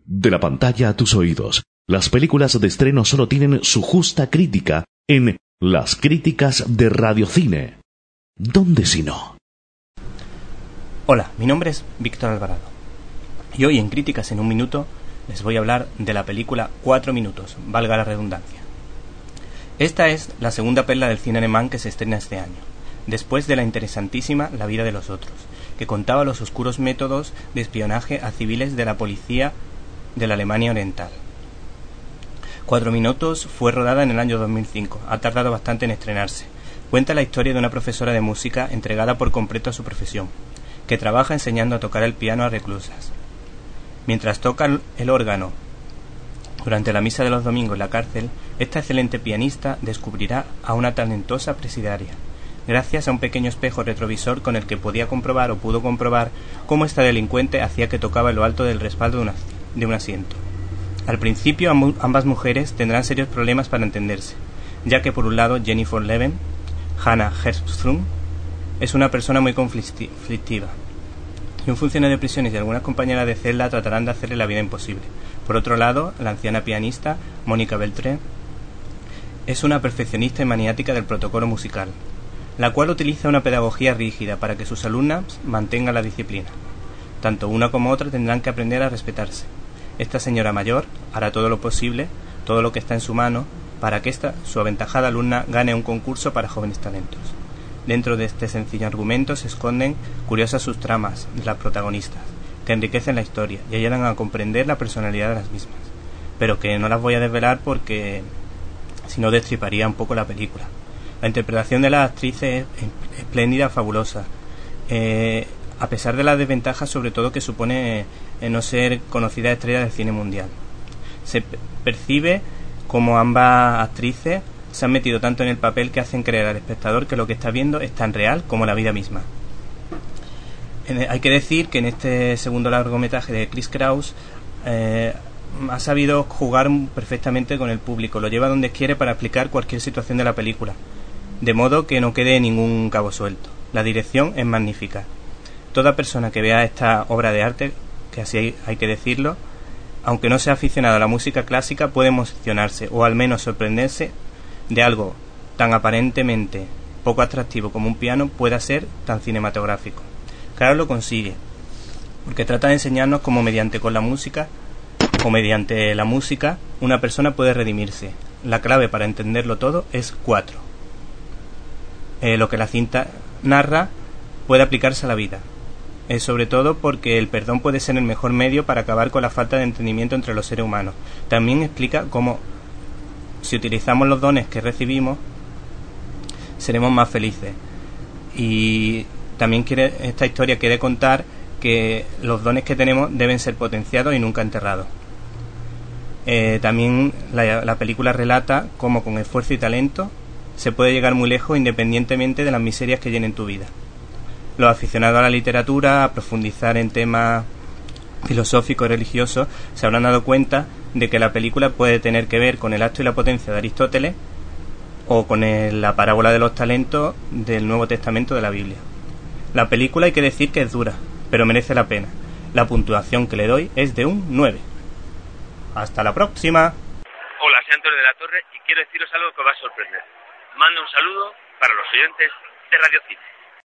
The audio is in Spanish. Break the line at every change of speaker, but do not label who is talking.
De la pantalla a tus oídos, las películas de estreno solo tienen su justa crítica en Las Críticas de Radiocine. ¿Dónde si no?
Hola, mi nombre es Víctor Alvarado y hoy en Críticas en un Minuto les voy a hablar de la película 4 minutos, valga la redundancia. Esta es la segunda perla del cine alemán que se estrena este año, después de la interesantísima La vida de los otros, que contaba los oscuros métodos de espionaje a civiles de la policía de la Alemania Oriental. 4 minutos fue rodada en el año 2005, ha tardado bastante en estrenarse. Cuenta la historia de una profesora de música entregada por completo a su profesión, que trabaja enseñando a tocar el piano a reclusas. Mientras toca el órgano durante la misa de los domingos en la cárcel, esta excelente pianista descubrirá a una talentosa presidiaria, gracias a un pequeño espejo retrovisor con el que pudo comprobar cómo esta delincuente hacía que tocaba en lo alto del respaldo de un asiento. Al principio ambas mujeres tendrán serios problemas para entenderse, ya que por un lado Jennifer Leven, Hannah Herström, es una persona muy conflictiva, y un funcionario de prisiones y algunas compañeras de celda tratarán de hacerle la vida imposible. Por otro lado, la anciana pianista, Mónica Beltré, es una perfeccionista y maniática del protocolo musical, la cual utiliza una pedagogía rígida para que sus alumnas mantengan la disciplina. Tanto una como otra tendrán que aprender a respetarse. Esta señora mayor hará todo lo posible, todo lo que está en su mano, para que su aventajada alumna gane un concurso para jóvenes talentos. Dentro de este sencillo argumento se esconden curiosas subtramas de las protagonistas, que enriquecen la historia y ayudan a comprender la personalidad de las mismas, pero que no las voy a desvelar porque si no destriparía un poco la película. La interpretación de la actriz es espléndida, fabulosa, a pesar de las desventajas sobre todo que supone no ser conocida estrella del cine mundial. Se percibe como ambas actrices se han metido tanto en el papel que hacen creer al espectador que lo que está viendo es tan real como la vida misma. Hay que decir que en este segundo largometraje de Chris Kraus ha sabido jugar perfectamente con el público, lo lleva donde quiere para explicar cualquier situación de la película, de modo que no quede ningún cabo suelto. La dirección es magnífica. Toda persona que vea esta obra de arte, que así hay que decirlo, aunque no sea aficionado a la música clásica, puede emocionarse o al menos sorprenderse de algo tan aparentemente poco atractivo como un piano pueda ser tan cinematográfico. Claro, lo consigue, porque trata de enseñarnos cómo mediante la música una persona puede redimirse. La clave para entenderlo todo es 4. Lo que la cinta narra puede aplicarse a la vida, sobre todo porque el perdón puede ser el mejor medio para acabar con la falta de entendimiento entre los seres humanos. También explica cómo, si utilizamos los dones que recibimos, seremos más felices. Y también esta historia quiere contar que los dones que tenemos deben ser potenciados y nunca enterrados. También la película relata cómo con esfuerzo y talento se puede llegar muy lejos independientemente de las miserias que llenen tu vida. Los aficionados a la literatura, a profundizar en temas filosóficos y religiosos, se habrán dado cuenta de que la película puede tener que ver con el acto y la potencia de Aristóteles o con la parábola de los talentos del Nuevo Testamento de la Biblia. La película hay que decir que es dura, pero merece la pena. La puntuación que le doy es de un 9. ¡Hasta la próxima!
Hola, soy Antonio de la Torre y quiero deciros algo que os va a sorprender. Mando un saludo para los oyentes de Radio Cine.